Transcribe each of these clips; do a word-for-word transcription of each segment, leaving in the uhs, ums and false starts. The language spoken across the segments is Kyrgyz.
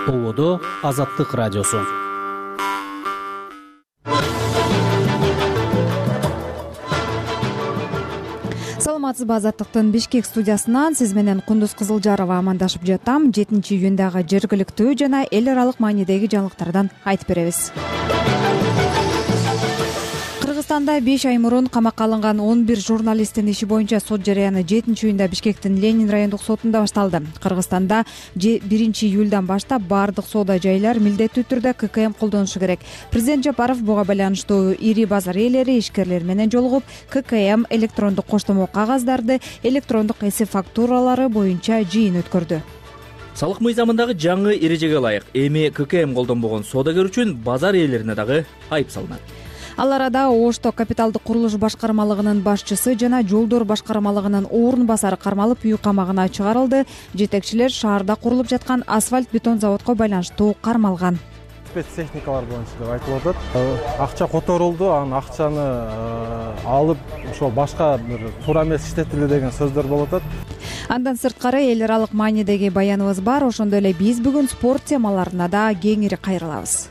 Ободо Азаттык радиосу. Саламатсызбы, Азаттыктын Бишкек студиясынан сиз менен Кундуз Кызылжарова амандашып жатам. жетинчи июндагы жергиликтүү жана эл аралык маанидеги жаңылыктардан айтып беребиз. Кыргызстанда беш ай мурун камакка алынган он бир журналисттин иши боюнча сот жарыяны жетинчи июнда Бишкектин Ленин райондук сотунда башталды. Кыргызстанда биринчи июлдан баштап баардык соода жайлар милдеттүү түрдө ка ка эм колдонушу керек. Президент Жапаров буга байланыштуу ири базар ээлери, ишкерлер менен жолугуп, ка ка эм электрондук коштомо кагаздарды, электрондук эсеп фактуралары боюнча жыйын өткөрдү. Салык мыйзамындагы жаңы эрежеге ылайык эми ка ка эм колдонбогон соодагер үчүн базар ээлерине дагы айып салынат. Ал арада Ошто капиталдык курулуш башкармалыгынын башчысы жана жолдор башкармалыгынын орун басары кармалып үй камагына чыгарылды. Жетекчилер шаарда курулуп жаткан асфальт бетон заводко байланыштуу кармалган. Спецтехникалар боюнча деп айтылып атат. Акча которулду, анын акчаны алып ошол башка бир туура эмес иштетилди деген сөздөр болуп атат. Андан сырткары эл аралык маанидеги баяныбыз бар. Ошондой эле биз бүгүн спорт темаларына да кеңири кайрылабыз.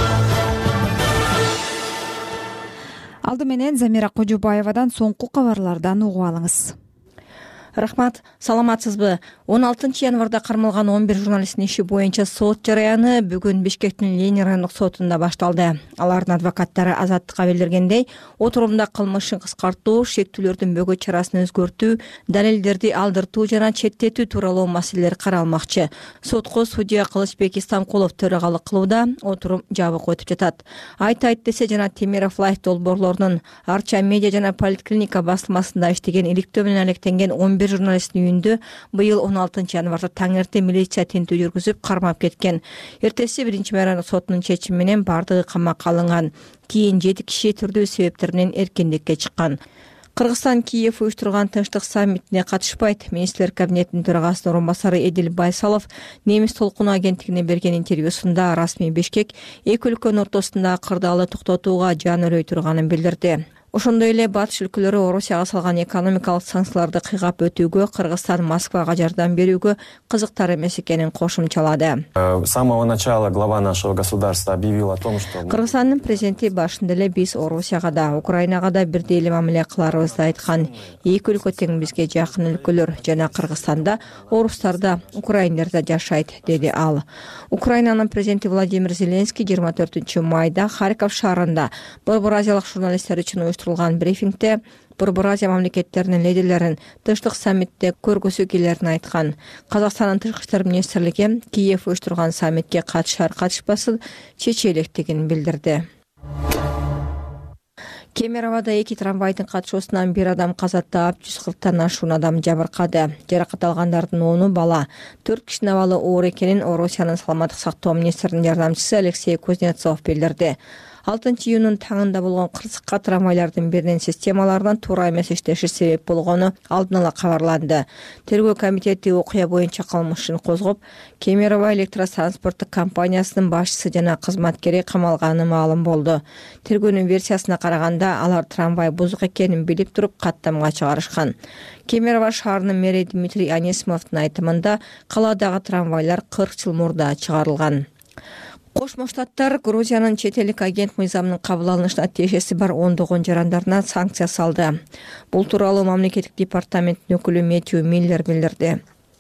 Алды менен Замира Кожобаевадан соңку кабарлардан угуп алыңыз. Рахмат, саламатсызбы? он алтынчы январда кармалган он бир журналисттин иши боюнча сот жарыяны бүгүн Бишкектин Ленин райондук сотунда башталды. Алардын адвокаттары Азаттыкка билдиргендей, отурумда кылмышын кыскартуу, шектүүлөрдүн бөгөт чарасын өзгөртүү, далилдерди алдыртуу жана четтетүү тууралуу маселелер каралмакчы. Сотко судья Кылычбек Истамкулов төрагалык кылууда, отурум жабык өтүп жатат. Айт айт десе жана Темиров Лайф долбоорлорунун Арча медиа жана Политклиника басылмасында иштеген иликтөө менен алектенген он бир журналисттин үйүндө быйыл он алтынчы январда таң эрте милиция тинтүү жүргүзүп кармап кеткен. Эртеси биринчи мэрайондук сотунун чечими менен бардыгы камакка алынган. Кийин жети киши түрдүү себептер менен эркиндикке чыккан. Кыргызстан Киев уюштурган тынчтык саммитине катышпайт. Министрлер кабинетинин төрагасынын орун басары Эдил Байсалов Немис толкуну агенттигине берген интервьюсунда расмий Бишкек эки өлкөнүн ортосунда кырдаалды токтотууга жан өрөй турганын билдирди. Ошондой эле батыш өлкөлөрү Орусияга салган экономикалык санкцияларды кыйгап өтүүгө, Кыргызстан Москвага жардам берүүгө кызыктар эмес экенин кошумчалады. С самого начала глава нашего государства объявил о том, что Кыргызстандын президенти башында эле биз Орусияга да, Украинага да бирдей эле мамиле кыларыбызды айткан. Эки өлкө тең бизге жакын өлкөлөр жана Кыргызстанда орустар да, украиндер да жашайт, деди ал. Украинанын президенти Владимир Зеленский жыйырма төртүнчү майда Харьков шаарында Борбор Азиялык журналисттер үчүн брифингде Борбор Азия мамлекеттеринин лидерлерин тынчтык саммитте көргөсү келерин айткан. Казакстандын тышкы иштер министрлиги Киев уюштурган саммитке катышар катышпасын чече электигин билдирди. Кемероводо эки трамвайдын катышуусунан бир адам каза таап, жүз кырктан ашуун адам жабыркады. Жаракат алгандардын ону бала. төрт кишинин абалы оор экенин Орусиянын саламаттык сактоо министринин жардамчысы Алексей Кузнецов билдирди. алтынчы июнун таңында болгон кырсыкка трамвайлардын биринин системаларынан туура эмес иштеши себеп болгону алдын ала кабарланды. Тергөө комитети окуя боюнча кылмыш ишин козгоп, Кемерово электротранспорттук компаниясынын башчысы жана кызматкери камалганы маалым болду. Тергөөнүн версиясына караганда, алар трамвай бузук экенин билип туруп каттамга чыгарышкан. Кемерово шаарынын мэри Дмитрий Анисимовдун айтымында, калаадагы трамвайлар кырк жыл мурда чыгарылган. Кошмо Штаттар Грузиянын чет элдик агент мыйзамынын кабыл алынышына тиешеси бар ондогон жарандарына санкция салды. Бул тууралуу мамлекеттик департаменттин өкүлү Мэтью Миллер билдирди.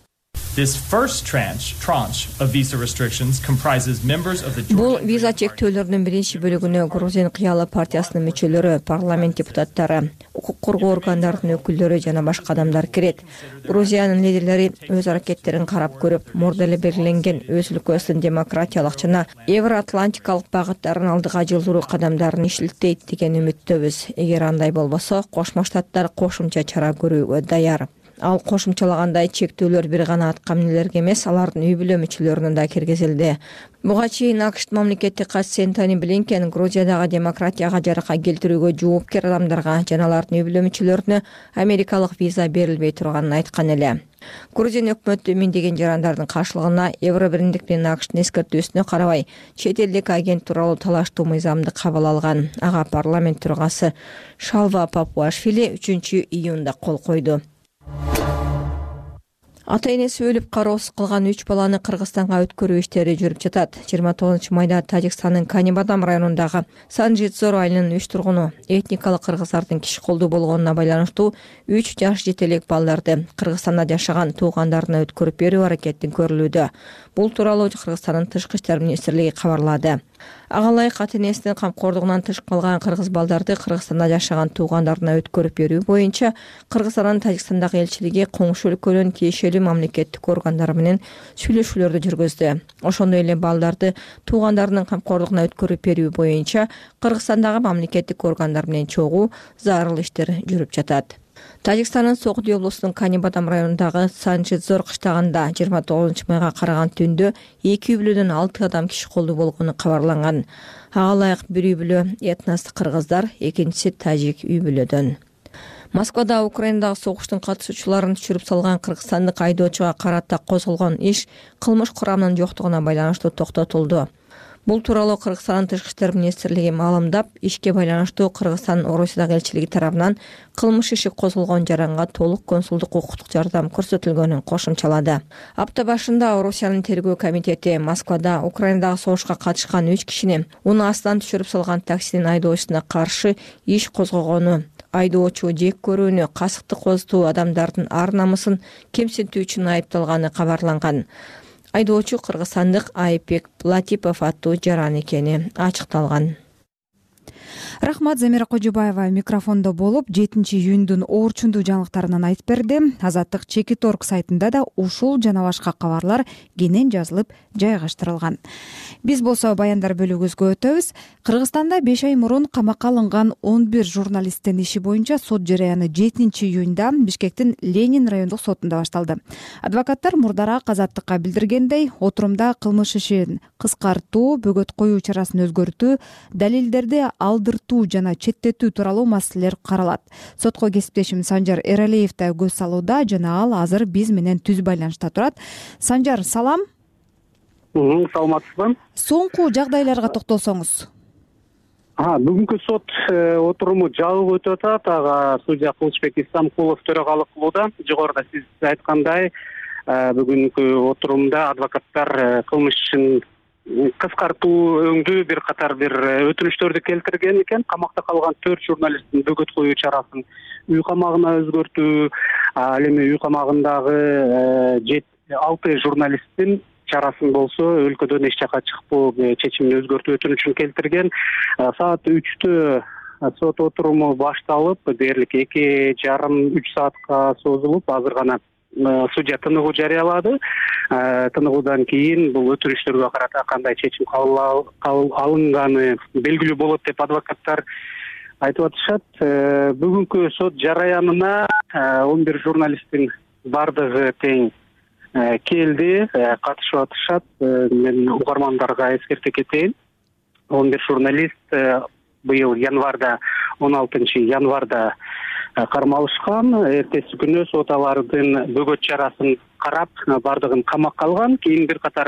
Бул виза чектөөлөрүнүн биринчи бөлүгүнө Грузин кыялы партиясынын мүчөлөрү, парламент депутаттары, укук коргоо органдарынын өкүлдөрү жана башка адамдар кирет. Грузиянын лидерлери өз аракеттерин карап көрүп, мурда эле белгиленген өз өлкөсүнүн демократиялык жана евроатлантикалык багыттарын алдыга жылдыруу кадамдарын иштетет деген үмүттөбүз. Эгер андай болбосо, Кошмо Штаттар кошумча чара көрүүгө даяр. Ал кошумчалагандай чектөөлөр бир гана атка минелерге эмес, алардын үй бүлө мүчөлөрүнө да киргизилди. Буга чейин АКШтын мамлекеттик катчысы Энтони Блинкен Грузиядагы демократияга жарака келтирүүгө жоопкер адамдарга жана алардын үй бүлө мүчөлөрүнө америкалык виза берилбей турганын айткан эле. Грузин өкмөтү миңдеген жарандардын каршылыгына Евро биримдик менен АКШтын эскертүүсүнө карабай, чет элдик агент тууралуу талаштуу мыйзамды кабыл алган. Ага парламент төрагасы Шалва Папуашвили үчүнчү июнда кол койду. Ата энеси өлүп кароосуз калган үч баланы Кыргызстанга өткөрүү иштери жүрүп жатат. жыйырма тогузунчу майда Тажикстандын Канибадам районундагы Санжидзор айылынын үч тургуну этникалык кыргыздардын киши колдуу болгонуна байланыштуу үч жаш жете элек балдарды Кыргызстанда жашаган туугандарына өткөрүп берүү аракети көрүлүүдө. Бул тууралуу Кыргызстандын Тышкы иштер министрлиги кабарлады. Ага ылайык ата энесинин камкордугунан тыш калган кыргыз балдарды Кыргызстанда жашаган туугандарына өткөрүп берүү боюнча Кыргызстандын Тажикстандагы элчилиги коңшу өлкөнүн тиешелүү мамлекеттик органдары менен сүйлөшүүлөрдү жүргүздү. Ошондой эле балдарды туугандарынын камкордугуна өткөрүп берүү боюнча Кыргызстандагы мамлекеттик органдар менен чогуу зарыл иштер жүрүп жатат. Тажикстандын Соогуди облусунун Канибадам районундагы Санжидзор кыштагында жыйырма тогузунчу майга караган түндө эки үй бүлөдөн алты адам киши колдуу болгону кабарланган. Ага ылайык бир үй бүлө этностук кыргыздар, экинчиси тажик үй бүлөдөн. Москвада Украинадагы согуштун катышуучуларын түшүрүп салган кыргызстандык айдоочуга карата козголгон иш кылмыш курамынын жоктугуна байланыштуу токтотулду. Бул тууралуу Кыргызстандын Тышкы иштер министрлиги маалымдап, ишке байланыштуу Кыргызстандын Орусиядагы элчилиги тарабынан кылмыш иши козголгон жаранга толук консулдук укуктук жардам көрсөтүлгөнүн кошумчалады. Апта башында Орусиянын тергөө комитети Москвада Украинадагы согушка катышкан үч кишини унаа астынан түшүрүп салган таксинин айдоочусуна каршы иш козгогону, айдоочу жек көрүүнү, касыкты козутуу, адамдардын ар намысын кемсинтүү үчүн айыпталганы кабарланган. Айдоочу кыргызстандык Айбек Латипов аттуу жаран экени ачыкталган. Рахмат, Замира Кожобаева микрофондо болуп, жетинчи июндун оорчундуу жаңылыктарынан айтып берди. Азаттык Чекит точка орг сайтында да ушул жана башка кабарлар кенен жазылып жайгаштырылган. Биз болсо баяндар бөлүгүбүзгө өтөбүз. Кыргызстанда беш ай мурун камакка алынган он бир журналисттин иши боюнча сот жарыяны жетинчи июнда Бишкектин Ленин райондук сотунда башталды. Адвокаттар мурдараак Азаттыкка билдиргендей, отурумда кылмыш ишин кыскартуу, бөгөт коюу чарасын өзгөртүү, далилдерди алдыртуу жана четтетүү тууралуу маселелер каралат. Сотко кесиптешим Санжар Эралиев да көз салууда жана ал азыр биз менен түз байланышта турат. Санжар, салам. Саламатсызбы? Соңку жагдайларга токтолсоңуз. Бүгүнкү сот отуруму жабык өтүп атат. Ага судья Кылычбек Исамкулов төрагалык кылууда. Жогоруда сиз айткандай, бүгүнкү отурумда адвокаттар кылмыш ишин кыскартуу өңдүү бир катар бир өтүнүчтөрдү келтирген экен. Камакта калган төрт журналисттин бөгөт коюу чарасын үй камагына өзгөртүү, ал эми үй камагындагы алты журналисттин чарасын болсо өлкөдөн эч жака чыкпоо чечимин өзгөртүү өтүнүчүн келтирген. Саат үчтө сот отуруму башталып, дээрлик эки жарым үч саатка созулуп, азыр гана судья тыныгуу жарыялады. Тыныгуудан кийин бул өтүнүчтөргө карата кандай чечим кабыл алынганы белгилүү болот деп адвокаттар айтып атышат. Бүгүнкү сот жараянына он бир журналисттин бардыгы тең келди, катышып атышат. Мен угармандарга эскерте кетейин. он бир журналист быйыл январда, он алтынчы январда кармалышкан. Эртеси күнү сот алардын бөгөт чарасын карап, бардыгын камакка алган. Кийин бир катар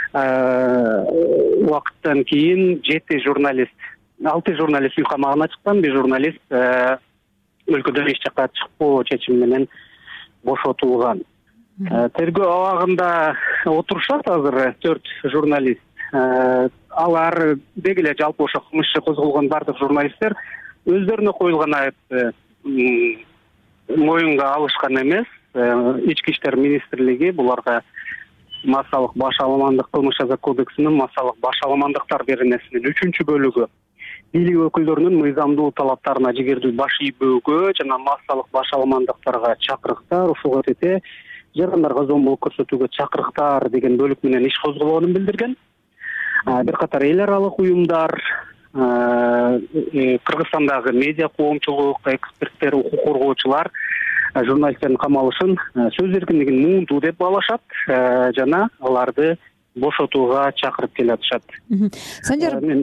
убакыттан кийин жети журналист, алты журналист үй камагына чыккан, бир журналист өлкөдөн эч жака чыкпоо чечими менен бошотулган. Тергөө абагында отурушат азыр төрт журналист. Алар деги эле жалпы ошо кылмыш иши козголгон бардык журналисттер өздөрүнө коюлган айыпты моюнга алышкан эмес. Ички иштер министрлиги буларга массалык баш аламандык кылмыш жаза кодексинин массалык баш аламандыктар беренесинин үчүнчү бөлүгү бийлик өкүлдөрүнүн мыйзамдуу талаптарына жигердүү баш ийбөөгө жана массалык баш аламандыктарга чакырыктар, ушуга тете жарандарга зомбулук көрсөтүүгө чакырыктар деген бөлүк менен иш козголгонун билдирген. Бир катар эл аралык уюмдар, Кыргызстандагы медиа коомчулук, эксперттер, укук коргоочулар журналисттердин камалышын сөз эркиндигин муунтуу деп баалашат жана аларды бошотууга чакырып келатышат. Санжар,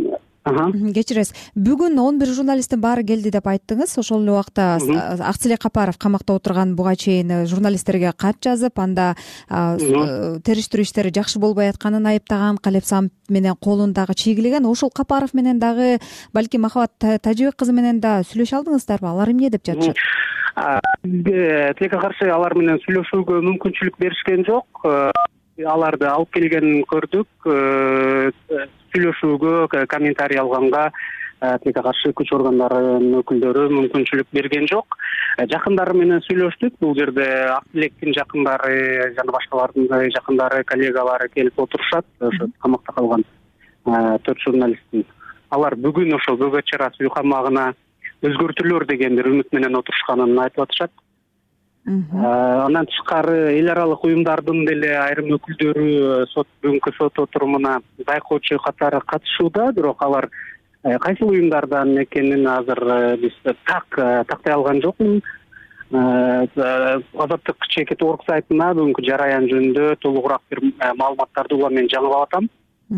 кечиресиз, бүгүн он бир журналисттин баары келди деп айттыңыз. Ошол эле убакта Акселек Капаров камакта отурган буга чейин журналисттерге кат жазып, анда териштирүү иштери жакшы болбой атканын айыптаган, Калепсам менен колундагы чийгилеген. Ошол Капаров менен дагы балки Махабат Тажибек кызы менен да сүйлөшө алдыңыздарбы? Алар эмне деп жатышат? Бизге тилекке каршы алар менен сүйлөшүүгө мүмкүнчүлүк беришкен жок. Аларды алып келгенин көрдүк. Сүйлөшүүгө, комментарий алганга тилекке каршы күч органдарынын өкүлдөрү мүмкүнчүлүк берген жок. Жакындары менен сүйлөштүк. Бул жерде Акселектин жакындары жана башкалардын жакындары, коллегалары келип отурушат. Ошо камакта калган төрт журналисттин. Алар бүгүн ошо Бөгөт Чара үй камагына өзгөртүлөр деген бир үмүт менен отурушканын айтып атышат. Андан тышкары эл аралык уюмдардын деле айрым өкүлдөрү сот бүгүнкү сот отурумуна байкоочу катары катышууда, бирок алар кайсы уюмдардан экенин азыр биз так тактай алган жокмун. Азаттык чекит орг сайтына бүгүнкү жараян жөнүндө толугураак бир маалыматтарды ула мен жаңылап атам.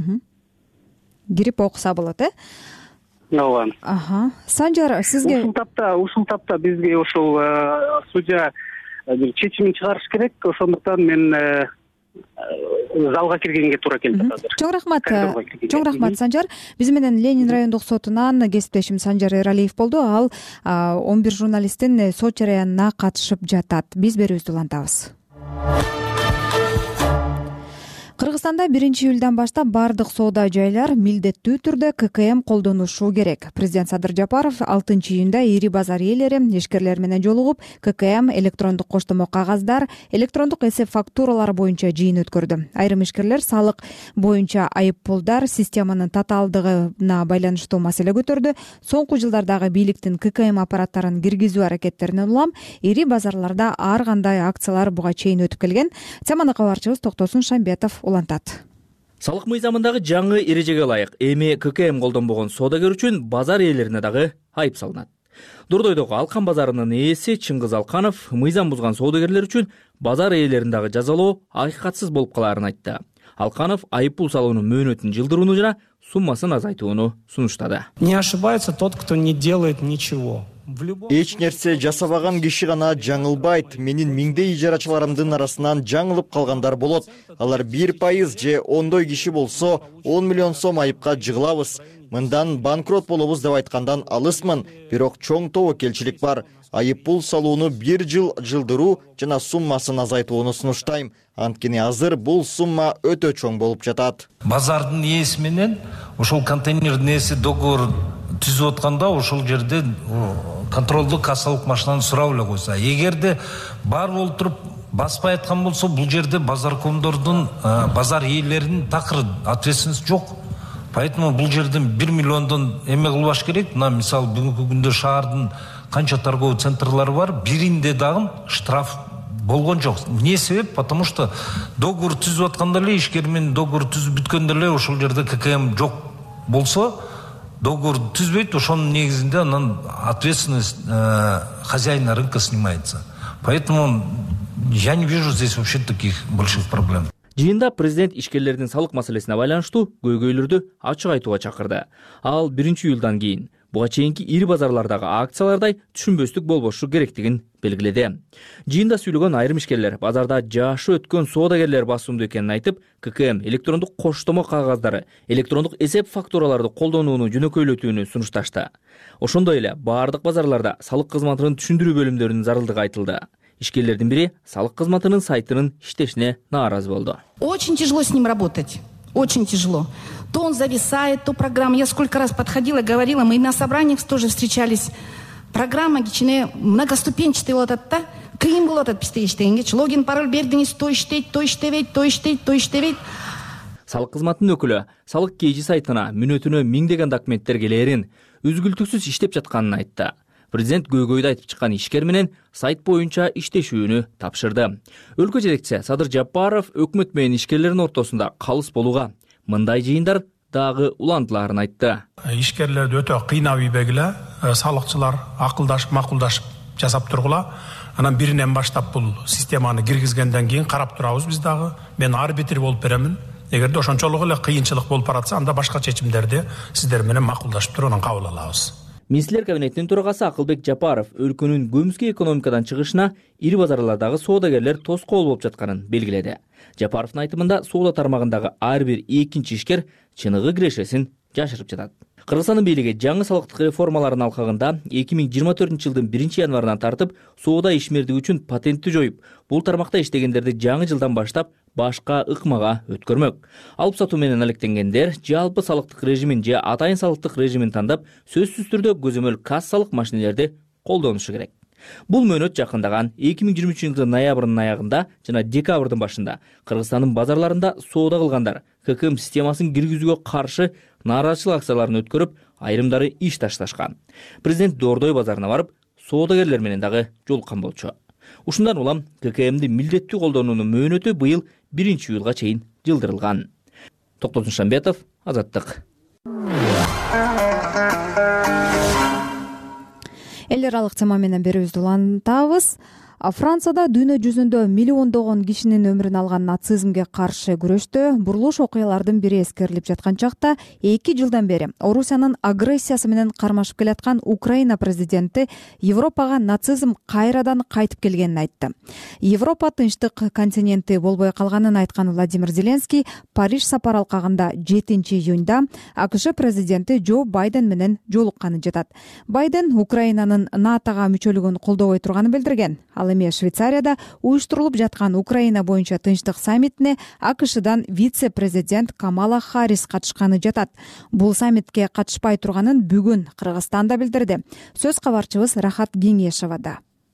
Кирип окуса болот, э? Ооба. Аха. Санжар, сизге ушул тапта, ушул тапта бизге ошол судья бир чечимин чыгарыш керек. Ошондуктан мен залга киргенге туура келди азыр. Чоң рахмат. Чоң рахмат, Санжар. Биз менен Ленин райондук сотунан кесиптешим Санжар Эралиев болду. Ал он бир журналисттин сот жараянына катышып жатат. Биз берүүбүздү улантабыз. Кыргызстанда биринчи июлдан баштап бардык соода жайлар милдеттүү түрдө ка ка эм колдонушу керек. Президент Садыр Жапаров алтынчы июнда ири базар ээлери, ишкерлер менен жолугуп, ка ка эм, электрондук коштомо кагаздар, электрондук эсеп фактуралары боюнча жыйын өткөрдү. Айрым ишкерлер салык боюнча айып пулдар, системанын татаалдыгына байланыштуу маселе көтөрдү. Соңку жылдардагы бийликтин ка ка эм аппараттарын киргизүү аракеттеринен улам ири базарларда ар кандай акциялар буга чейин өтүп келген. Теманы кабарчыбыз Токтосун Шамбетов улантат. Салык мыйзамындагы жаңы эрежеге ылайык эми ка ка эм колдонбогон соодагер үчүн базар ээлерине дагы айып салынат. Дордойдогу Алкан базарынын ээси Чыңгыз Алканов мыйзам бузган соодагерлер үчүн базар ээлерин дагы жазалоо акыйкатсыз болуп калаарын айтты. Алканов айып пул салуунун мөөнөтүн жылдырууну жана суммасын азайтууну сунуштады. Не ошибается тот, кто не делает ничего. Эч нерсе жасабаган киши гана жаңылбайт. Менин миңдей ижарачыларымдын арасынан жаңылып калгандар болот. Алар бир пайыз же ондой киши болсо он миллион сом айыпка жыгылабыз. Мындан банкрот болобуз деп айткандан алысмын, бирок чоң тобокелчилик бар. Айып пул салууну бир жыл жылдыруу жана суммасын азайтууну сунуштайм. Анткени азыр бул сумма өтө чоң болуп жатат. Базардын ээси менен ошол контейнердин ээси договор түзүп атканда ошол жерде контролдук кассалык машинаны сурап эле койсо, эгерде бар болуп туруп баспай айткан болсо, бул жерде базаркомдордун, базар ээлеринин такыр ответственности жок. Поэтому бул жерден бир миллиондон эме кылбаш керек. Мына мисалы бүгүнкү күндө шаардын канча торговый центрлары бар, биринде дагы штраф болгон жок. Эмне себеп? Потому что договор түзүп атканда эле, ишкер менен договор түзүп бүткөндө эле ошол жерде ка ка эм жок болсо, договор түзбөйт, ошонун негизинде анан ответственность хозяина рынка снимается. Поэтому я не вижу здесь вообще таких больших проблем. Жыйында президент ишкерлердин салык маселесине байланыштуу көйгөйлөрдү ачык айтууга чакырды. Ал биринчи июлдан кийин буга чейинки ири базарлардагы акциялардай түшүнбөстүк болбошу керектигин белгиледи. Жыйында сүйлөгөн айрым ишкерлер базарда жашы өткөн соодагерлер басымдуу экенин айтып, ка ка эм, электрондук коштомо кагаздары, электрондук эсеп фактураларды колдонууну жөнөкөйлөтүүнү сунушташты. Ошондой эле баардык базарларда салык кызматынын түшүндүрүү бөлүмдөрүнүн зарылдыгы айтылды. Ишкерлердин бири салык кызматынын сайтынын иштешине нааразы болду. Очень тяжело с ним работать. Очень тяжело. То он зависает, то программа. Я сколько раз подходила, говорила, мы на собраниях тоже встречались. Программа кичине многоступенчатый болот атта. Кыйын болот ат бизде иштегенге. Логин, пароль бердиңиз, то иштейт, то иштебейт, то иштейт, то иштебейт. Салык кызматынын өкүлү салык кейжи сайтына мүнөтүнө миңдеген документтер келээрин, үзгүлтүксүз иштеп жатканын айтты. Президент көйгөйдү айтып чыккан ишкер менен сайт боюнча иштешүүнү тапшырды. Өлкө жетекчиси Садыр Жапаров өкмөт менен ишкерлердин ортосунда калыс болууга, мындай жыйындар дагы улантыларын айтты. Ишкерлерди өтө кыйнап ийбегиле, салыкчылар акылдашып, макулдашып жасап тургула. Анан биринен баштап бул системаны киргизгенден кийин карап турабыз биз дагы. Мен арбитр болуп беремин. эгерде ошончолук эле кыйынчылык болуп баратса, анда башка чечимдерди сиздер менен макулдашып туруп анан кабыл алабыз. Министрлер кабинетинин төрагасы Акылбек Жапаров өлкөнүн көмүскө экономикадан чыгышына ири базарлардагы соодагерлер тоскоол болуп жатканын белгиледи. Жапаровдун айтымында соода тармагындагы ар бир экинчи ишкер чыныгы кирешесин жашырып жатат. Кыргызстандын бийлиги жаңы салыктык реформалардын алкагында эки миң жыйырма төртүнчү жылдын биринчи январынан тартып соода ишмердиги үчүн патентти жоюп, бул тармакта иштегендерди жаңы жылдан баштап башка ыкмага өткөрмөк. Алып сатуу менен алектенгендер жалпы салыктык режимин же атайын салыктык режимин тандап, сөзсүз түрдө көзөмөл кассалык машинелерди колдонушу керек. Бул мөөнөт жакындаган эки миң жыйырма үчүнчү жылдын ноябрдын аягында жана декабрдын башында Кыргызстандын базарларында соода кылгандар ККМ системасын киргизүүгө каршы нааразычылык акцияларын өткөрүп, айрымдары иш ташташкан. Президент Дордой базарына барып, соодагерлер менен дагы жолуккан болчу. Ушундан улам ККМди милдеттүү колдонуунун мөөнөтү быйыл биринчи июлга чейин жылдырылган. Токтосун Шамбетов, Азаттык. Эл аралык тема менен берүүбүздү улантабыз. Францияда дүйнө жүзүндө миллиондогон кишинин өмүрүн алган нацизмге каршы күрөштө бурулуш окуялардын бири эскерилип жаткан чакта эки жылдан бери Орусиянын агрессиясы менен кармашып келаткан Украина президенти Европага нацизм кайрадан кайтып келгенин айтты. Европа тынчтык континенти болбой калганын айткан Владимир Зеленский Париж сапар алкагында жетинчи июнда АКШ президенти Джо Байден менен жолукканы жатат. Байден Украинанын натога мүчөлүгүн колдобой турганын билдирген. Ал эми Швейцарияда уюштурулуп жаткан Украина боюнча тынчтык саммитине АКШдан вице-президент Камала Харрис катышканы жатат. Бул саммитке катышпай турганын бүгүн Кыргызстанда билдирди. Сөз кабарчыбыз Рахат Кеңешовада.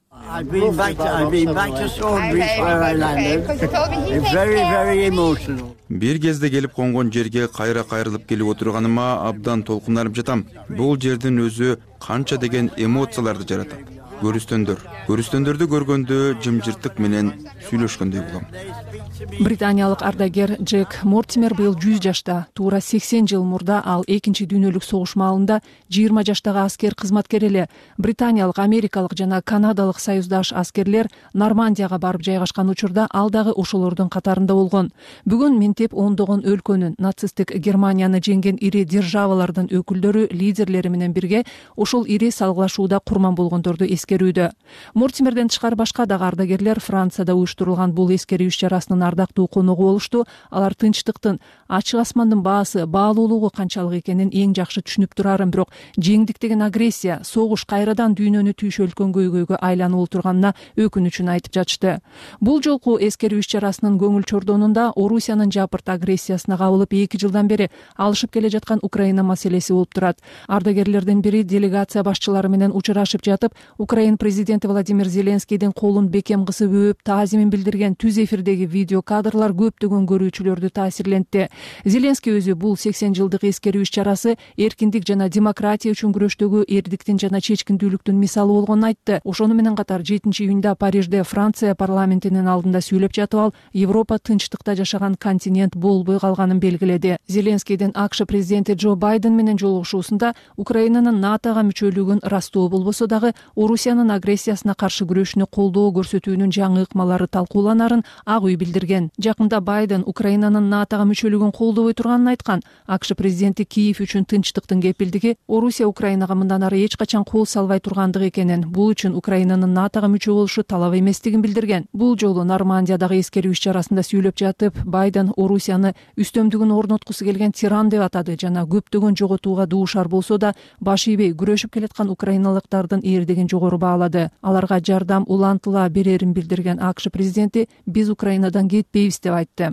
Бир кезде келип конгон жерге кайра кайрылып келип отурганыма абдан толкунданып жатам. Бул жердин өзү канча деген эмоцияларды жаратат. Көрүстөндөр. Көрүстөндөрдү көргөндө жымжырттык менен сүйлөшкөндөй болом. Британиялык ардагер Джек Мортимер быйыл жүз жашта. Туура сексен жыл мурда ал экинчи дүйнөлүк согуш маалында жыйырма жаштагы аскер кызматкер эле. Британиялык, америкалык жана канадалык союздаш аскерлер Нормандияга барып жайгашкан учурда ал дагы ошолордун катарында болгон. Бүгүн минтеп ондогон өлкөнүн, нацисттик Германияны жеңген ири державалардын өкүлдөрү, лидерлери менен бирге ошол ири салгылашууда курман болгондорду эскерүүдө. Мортимерден тышкары башка дагы ардагерлер Францияда уюштурулган бул эскерүү иш-чарасынын ардактуу коногу болушту. Алар тынчтыктын, ачык асмандын баасы, баалуулугу канчалык экенин эң жакшы түшүнүп турарын, бирок жеңдик деген агрессия, согуш кайрадан дүйнөнү түйшөлткөн көйгөйгө айланып отурганына өкүнүчүн айтып жатышты. Бул жолку эскерүү иш-чарасынын көңүл чордонунда Орусиянын жапырт агрессиясына кабылып эки жылдан бери алышып келе жаткан Украина маселеси болуп турат. Ардагерлердин бири делегация башчылары менен учурашып жатып, Украина президенти Владимир Зеленскийдин колун бекем кысып өп, таазимин билдирген түз эфирдеги видео кадрлар көптөгөн көрүүчүлөрдү таасирлентти. Зеленский өзү бул сексен жылдык эскерүү иш-чарасы эркиндик жана демократия үчүн күрөштөгү эрдиктин жана чечкиндүүлүктүн мисалы болгонун айтты. Ошону менен катар жетинчи июнда Парижде Франция парламентинин алдында сүйлөп жатып ал Европа тынчтыкта жашаган континент болбой калганын белгиледи. Зеленскийдин АКШ президенти Джо Байден менен жолугушуусунда Украинанын натога мүчөлүгүн ырастоо болбосо дагы Орусиянын агрессиясына каршы күрөшүнө колдоо көрсөтүүнүн жаңы ыкмалары талкууланарын Ак үй билдирген. Жакында Байден Украинанын натога мүчөлүгүн колдобой турганын айткан. АКШ президенти Киев үчүн тынчтыктын кепилдиги Орусия Украинага мындан ары эч качан кол салбай тургандыгы экенин, бул үчүн Украинанын натога мүчө болушу талап эместигин билдирген. Бул жолу Нормандиядагы эскерүү иш-чарасында сүйлөп жатып, Байден Орусияны үстөмдүгүн орноткусу келген тиран деп атады жана көптөгөн жоготууга дуушар болсо да баш ийбей күрөшүп келаткан украиналыктардын эрдигин жогору баалады. Аларга жардам улантыла берерин билдирген АКШ президенти биз Украинадан кетпейбиз деп айтты.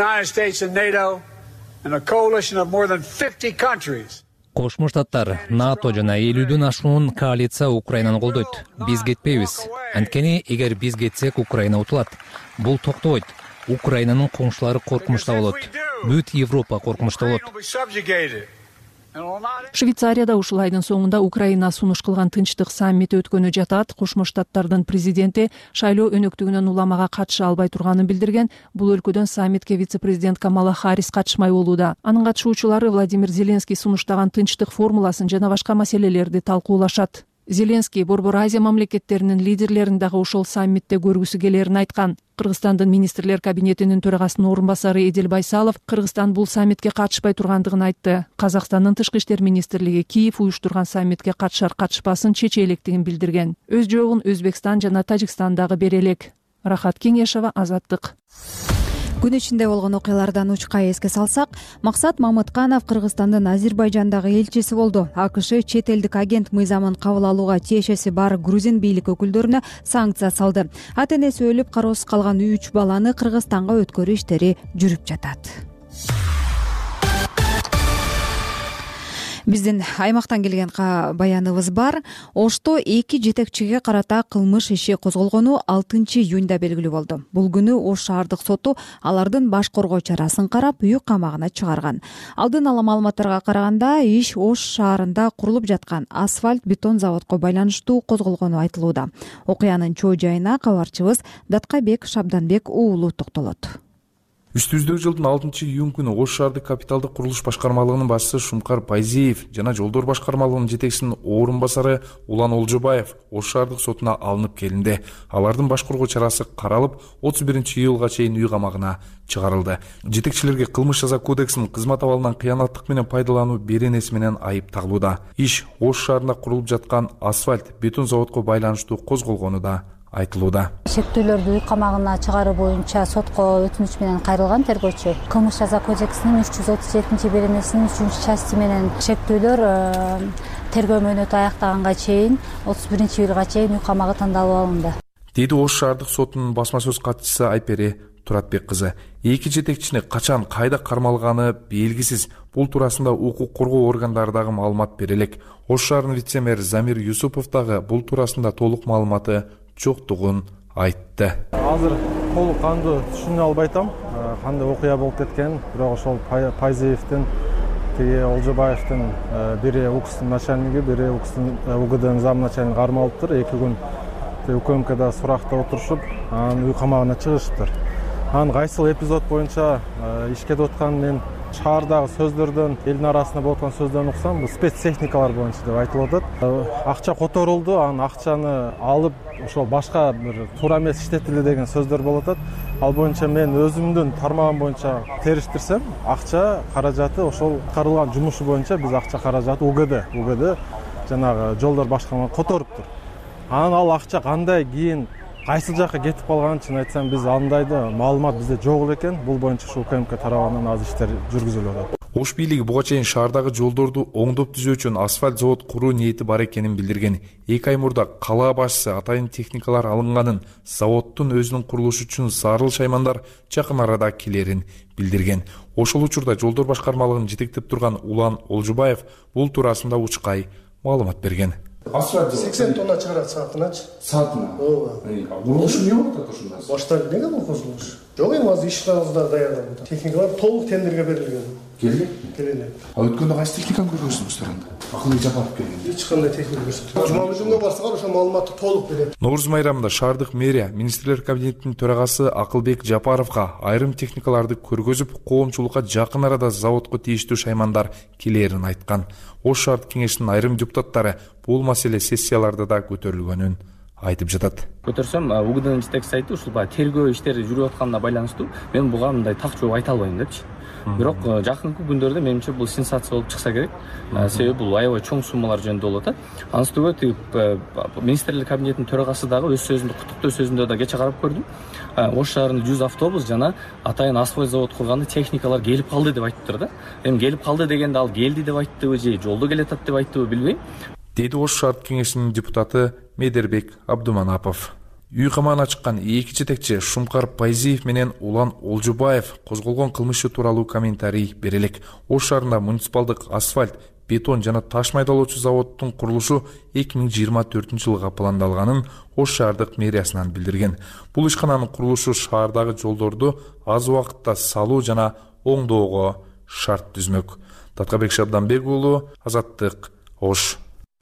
Кошмо Штаттар, НАТО жана элүүдөн ашуун коалиция Украинаны колдойт. Биз кетпейбиз. Анткени эгер биз кетсек, Украина утулат. Бул токтобойт. Украинанын коңшулары коркунучта болот. Бүт Европа коркунучта болот. Швейцарияда ушул айдын соңунда Украина сунуш кылган тынчтык саммити өткөнү жатат. Кошмо Штаттардын президенти шайлоо өнөктүгүнөн уламага катыша албай турганын билдирген. Бул өлкөдөн саммитке вице-президент Камала Харрис катышмай болууда. Анын катышуучулары Владимир Зеленский сунуштаган тынчтык формуласын жана башка маселелерди талкуулашат. Зеленский Борбор Азия мамлекеттеринин лидерлерин дагы ошол саммитте көргүсү келерин айткан. Кыргызстандын министрлер кабинетинин төрагасынын орун басары Эдил Байсалов Кыргызстан бул саммитке катышпай тургандыгын айтты. Казакстандын тышкы иштер министрлиги Киев уюштурган саммитке катышар катышпасын чече электигин билдирген. Өз жообун Өзбекстан жана Тажикстан дагы бере элек. Рахат Кеңешова, Азаттык. Күн ичинде болгон окуялардан учка эске салсак, Максат Мамытканов Кыргызстандын Азербайжандагы элчиси болду. АКШ чет элдик агент мыйзамын кабыл алууга тиешеси бар грузин бийлик өкүлдөрүнө санкция салды. Ата энеси өлүп, кароосуз калган үч баланы Кыргызстанга өткөрүү иштери жүрүп жатат. Биздин аймактан келген баяныбыз бар. Ошто эки жетекчиге карата кылмыш иши козголгону алтынчы июнда белгилүү болду. Бул күнү Ош шаардык соту алардын баш коргоо чарасын карап, үй камагына чыгарган. Алдын ала маалыматтарга караганда, иш Ош шаарында курулуп жаткан асфальт бетон заводко байланыштуу козголгону айтылууда. Окуянын чоо жайына кабарчыбыз Даткабек Шабданбек уулу токтолот. Үстүбүздөгү жылдын алтынчы июнь күнү Ош шаардык капиталдык курулуш башкармалыгынын башчысы Шумкар Пайзиев жана жолдор башкармалыгынын жетекчисинин орун басары Улан Олжобаев Ош шаардык сотуна алынып келинди. Алардын баш коргоо чарасы каралып, отуз биринчи июлга чейин үй камагына чыгарылды. Жетекчилерге кылмыш жаза кодексинин кызмат абалынан кыянаттык менен пайдалануу беренеси менен айып тагылууда. Иш Ош шаарында курулуп жаткан асфальт бетон заводко байланыштуу козголгону да айтылууда. Шектүүлөрдү үй камагына чыгаруу боюнча сотко өтүнүч менен кайрылган тергөөчү. Кылмыш жаза кодексинин үч жүз отуз жетинчи беренесинин үчүнчү части менен шектүүлөр тергөө мөөнөтү аяктаганга чейин отуз биринчи июлга чейин үй камагы тандалып алынды. Деди Ош шаардык сотунун басма сөз катчысы Айпери Туратбек кызы. Эки жетекчини качан кайда кармалганы белгисиз. Бул туурасында укук коргоо органдары дагы маалымат бере элек. Ош шаарынын вице-мэр Замир Юсупов дагы бул туурасында толук маалыматы жоктугун айтты. Азыр толук кандуу түшүнө албай атам, кандай окуя болуп кеткен, бирок ошол Пайзиевдин, тиги Олжобаевдин бири УКСтын начальниги, бири УКСтын УГДнын зам начальниги кармалыптыр. эки күн УКМКда суракта отурушуп, анын үй камагына чыгышыптыр. Анын кайсыл эпизод боюнча ишке деп аткан мен шаардагы сөздөрдөн, элдин арасында болуп аткан сөздөрдөн уксам, бул спецтехникалар боюнча деп айтылып атат. Акча которулду, анын акчаны алып, ошол башка бир туура эмес иштетилди деген сөздөр болуп атат. Ал боюнча мен өзүмдүн тармагым боюнча териштирсем, акча каражаты ошол каралган жумушу боюнча биз акча каражаты УГД, УГД жанагы жолдор башкармалыгына которуптур. Анан ал акча кандай кийин кайсы жакка кетип калганын чын айтсам биз андайды маалымат бизде жок экен. Бул боюнча ушул УКМК тарабынан азыр иштер жүргүзүлүп атат. Ош бийлиги буга чейин шаардагы жолдорду оңдоп түзөө үчүн асфальт завод куруу ниети бар экенин билдирген. эки ай мурда кала башчысы атайын техникалар алынганын, заводдун өзүнүн курулушу үчүн зарыл шаймандар жакын арада келерин билдирген. Ошол учурда жолдор башкармалыгын жетектеп турган Улан Олжобаев бул туурасында учкай маалымат берген. Асфальт сексен тонна чыгарат саатыначы. Саатына? Ооба. Курулуш эмне болуп атат ошондо? Баштан эмнеге бул козулуш? Жок эми азыр иш кагаздар даярдалып атат. Техникалар толук тендерге берилген. Келди? Келди. А өткөндө кайсы техниканы көргөнсүңүздөр анда? Акылуу жапалып келген. Эч кандай техника көрсөтүп. Жума мүжүнгө барсаңар ошо маалыматты толук берет. Нооруз майрамында шаардык мэрия министрлер кабинетинин төрагасы Акылбек Жапаровго айрым техникаларды көргөзүп, коомчулукка жакын арада заводко тийиштүү шаймандар келерин айткан. Ош шаардык кеңешинин айрым депутаттары бул маселе сессияларда да көтөрүлгөнүн айтып жатат. Көтөрсөм, УГДнын жетекчиси айтты, ушул баягы тергөө иштери жүрүп атканына байланыштуу мен буга мындай так жооп айта албайм депчи. Бирок жакынкы күндөрдө менимче бул сенсация болуп чыкса керек. Себеби бул аябай чоң суммалар жөнүндө болуп атат. Анын үстүгө тиги министрлер кабинетинин төрагасы дагы өз сөзүндө, куттуктоо сөзүндө да кече карап көрдүм. Ош шаарында жүз автобус жана атайын асфальт завод курганда техникалар келип калды деп айтыптыр да. Эми келип калды дегенде ал келди деп айттыбы же жолдо келатат деп айттыбы билбейм. Деди Ош шаардык кеңешинин депутаты Медербек Абдуманапов. Үй камагына чыккан эки жетекчи Шумкар Пайзиев менен Улан Олжобаев козголгон кылмышы тууралуу комментарий бере элек. Ош шаарында муниципалдык асфальт, бетон жана таш майдалоочу заводдун курулушу эки миң жыйырма төртүнчү жылга пландалганын Ош шаардык мэриясынан билдирген. Бул ишкананын курулушу шаардагы жолдорду аз убакытта салуу жана оңдоого шарт түзмөк. Таткабек Шабданбек уулу, Азаттык, Ош.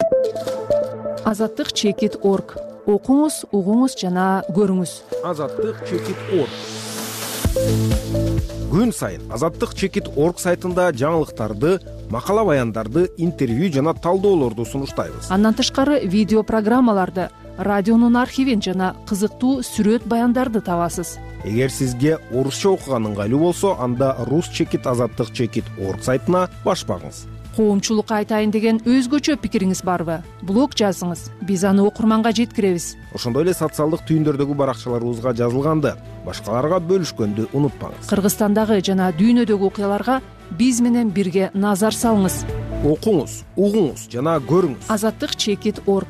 Азаттык чекит точка орг. Окуңуз, угуңуз жана көрүңүз. Азаттык чекит точка орг. Күн сайын Азаттык чекит точка орг сайтында жаңылыктарды, макала баяндарды, интервью жана талдоолорду сунуштайбыз. Андан тышкары видео программаларды, радионун архивин жана кызыктуу сүрөт баяндарды табасыз. Эгер сизге орусча окуган ыңгайлуу болсо, анда рус чекит азаттык чекит точка орг сайтына баш багыңыз. Коомчулукка айтайын деген өзгөчө пикириңиз барбы? Блог жазыңыз, биз аны окурманга жеткиребиз. Ошондой эле социалдык түйүндөрдөгү баракчаларыбызга жазылганды, башкаларга бөлүшкөндү унутпаңыз. Кыргызстандагы жана дүйнөдөгү окуяларга биз менен бирге назар салыңыз. Окуңуз, угуңуз жана көрүңүз. азаттык чекит точка орг.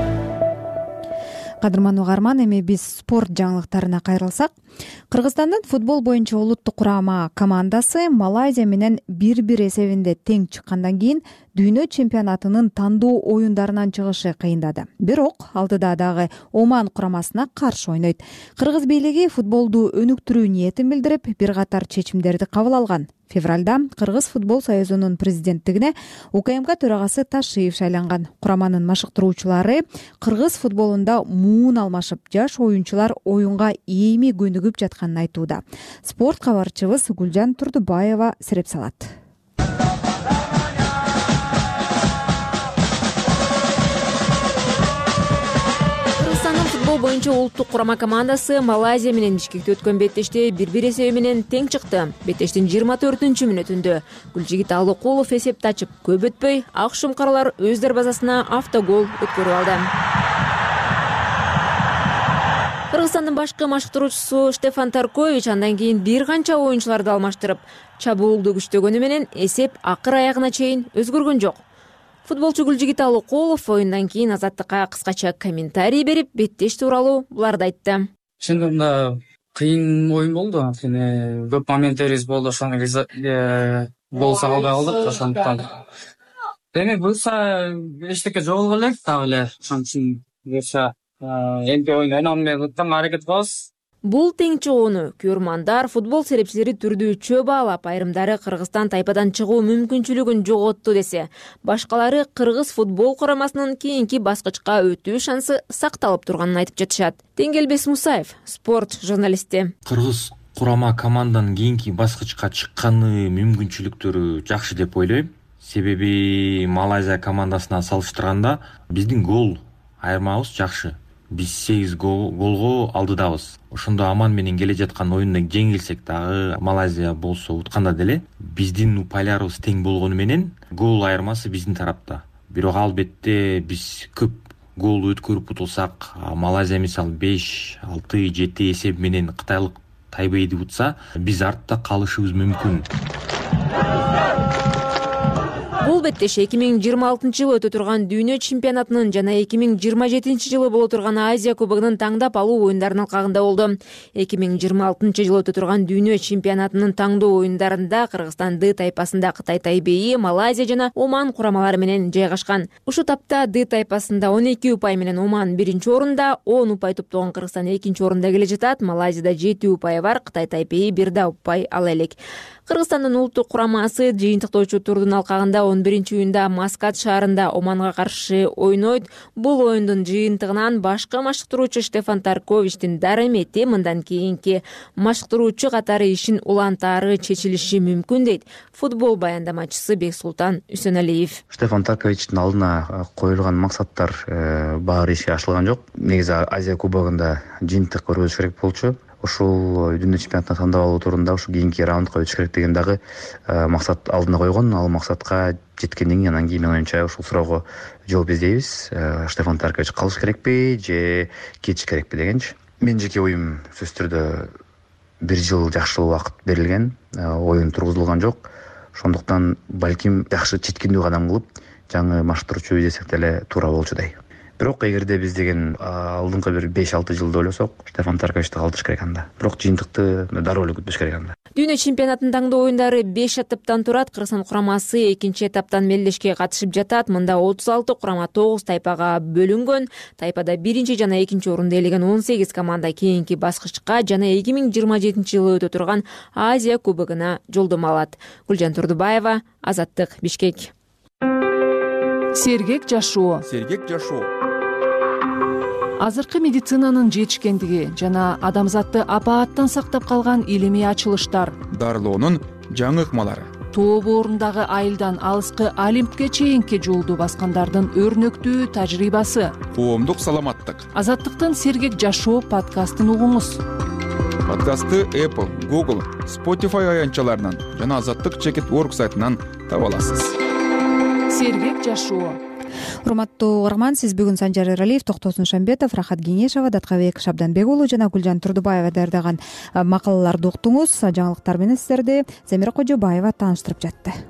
Кадырман угарман, эми биз спорт жаңылыктарына кайрылсак, Кыргызстандын футбол боюнча улуттук курама командасы Малайзия менен бир-бир эсебинде тең чыккандан кийин дүйнө чемпионатынын тандоо оюндарынан чыгышы кыйындады. Бирок алдыда дагы Оман курамасына каршы ойнойт. Кыргыз бийлиги футболду өнүктүрүү ниетин билдирип, бир катар чечимдерди кабыл алган. Февралда Кыргыз футбол союзунун президенттигине УКМК төрагасы Ташиев шайланган. Кураманын машыктыруучулары кыргыз футболунда муун алмашып, жаш оюнчулар оюнга эми көнүгүп жатканын айтууда. Спорт кабарчыбыз Гүлжан Турдубаева сереп салат. Футбол боюнча улуттук курама командасы Малайзия менен Бишкекте өткөн беттеште бир-бир эсеби менен тең чыкты. Беттештин жыйырма төртүнчү мүнөтүндө Гүлжигит Алыкулов эсепти ачып, көп өтпөй ак шумкарлар өз дарбазасына автогол өткөрүп алды. Кыргызстандын башкы машыктыруучусу Штефан Таркович андан кийин бир канча оюнчуларды алмаштырып, чабуулду күчтөгөнү менен эсеп акыр аягына чейин өзгөргөн жок. Футболчу Гүлжигит Алыкулов оюндан кийин Азаттыкка кыскача комментарий берип, беттеш тууралуу буларды айтты. Чындыгында да кыйын оюн болду. Анткени көп моменттерибиз болду, ошону гол салбай калдык, ошондуктан. Демек буюрса эчтеке жок элек, так эле ошон үчүн буюрса эмки оюн ойномой кыттым, аракет кылабыз. Бул тең чыгууну көрмандар, футбол серепчилери түрдүүчө баалап, айрымдары Кыргызстан тайпадан чыгуу мүмкүнчүлүгүн жоготту десе, башкалары Кыргыз футбол курамасынын кийинки баскычка өтүү шансы сакталып турганын айтып жатышат. Теңгелбес Мусаев, спорт журналисти. Кыргыз курама команданын кийинки баскычка чыкканы мүмкүнчүлүктөрү жакшы деп ойлойм. Себеби Малайзия командасына салыштырганда биздин гол айырмабыз жакшы. Биз сегиз голго алдыдабыз. Ошондо Аман менен келе жаткан оюнда жеңилсек дагы, Малайзия болсо утканда деле, биздин упайларыбыз тең болгону менен гол айырмасы биздин тарапта. Бирок албетте биз көп гол өткөрүп утулсак, Малайзия мисалы беш, алты, жети эсеп менен кытайлык Тайбейди утса, биз артта калышыбыз мүмкүн. Бул беттеш эки миң жыйырма алтынчы жылы өтө турган дүйнө чемпионатынын жана эки миң жыйырма жетинчи жылы боло турган Азия кубогунун таңдап алуу оюндарынын алкагында болду. эки миң жыйырма алтынчы жылы өтө турган дүйнө чемпионатынын таңдоо оюндарында Кыргызстан Д тайпасында Кытай Тайбейи, Малайзия жана Оман курамалары менен жайгашкан. Ушул тапта Д тайпасында он эки упай менен Оман биринчи орунда, он упай топтогон Кыргызстан экинчи орунда келе жатат. Малайзияда жети упай бар, Кытай Тайбейи бир да упай ала элек. Кыргызстандын улуттук курамасы жыйынтыктоочу турдун алкагында он биринчи июнда Маскат шаарында Оманга каршы ойнойт. Бул оюндун жыйынтыгынан башкы машыктыруучу Штефан Тарковичтин дарамети мындан кийинки машыктыруучу катары ишин улантаары чечилиши мүмкүн дейт футбол баяндамачысы Бексултан Үсөналиев. Штефан Тарковичтин алдына коюлган максаттар баары ишке ашылган жок. Негизи Азия кубогунда жыйынтык көргөзүш керек болчу. Ушул дүйнө чемпионатына тандап алуу турунда ушу кийинки раундга өтүш керек деген дагы максат алдына койгон. Ал максатка жеткенден кийин анан кийин менин оюмча ушул суроого жооп издейбиз. Штефан Таркович калыш керекпи же кетиш керекпи дегенчи. Менин жеке оюм сөзсүз түрдө бир жыл жакшы убакыт берилген, оюн тургузулган жок. Ошондуктан балким жакшы четкиндүү кадам кылып жаңы машыктыруучу издесек деле туура болчудай. Бирок эгерде биз деген алдыңкы бир беш алты жылды ойлосок, Штефан Тарковичти калтырыш керек анда. Бирок жыйынтыкты дароо эле күтүш керек анда. Дүйнө чемпионатынын таңдоо оюндары беш этаптан турат. Кыргызстан курамасы экинчи этаптан мелдешке катышып жатат. Мында отуз алты курама тогуз тайпага бөлүнгөн. Тайпада биринчи жана экинчи орунду ээлеген он сегиз команда кийинки баскычка жана эки миң жыйырма жетинчи жылы өтө турган Азия кубогуна жолдомо алат. Гүлжан Турдубаева, Азаттык, Бишкек. Сергек жашоо. Сергек жашоо. азыркы медицинанын жетишкендиги жана адамзатты апааттан сактап калган илимий ачылыштар, дарылоонун жаңы ыкмалары, тоо боорундагы айылдан алыскы Олимпке чейинки жолду баскандардын өрнөктүү тажрыйбасы, коомдук саламаттык. Азаттыктын сергек жашоо подкастын угуңуз. Подкастты Apple, Google, Spotify аянтчаларынан жана азаттык чекит орг сайтынан таба аласыз. Сергек жашоо. Урматтуу угарман, сиз бүгүн Санжар Эралиев, Токтосун Шамбетов, Рахат Кеңешова, Даткабек Шабданбек уулу жана Гүлжан Турдубаева даярдаган макалаларды уктуңуз. Жаңылыктар менен сиздерди Замира Кожобаева тааныштырып жатты.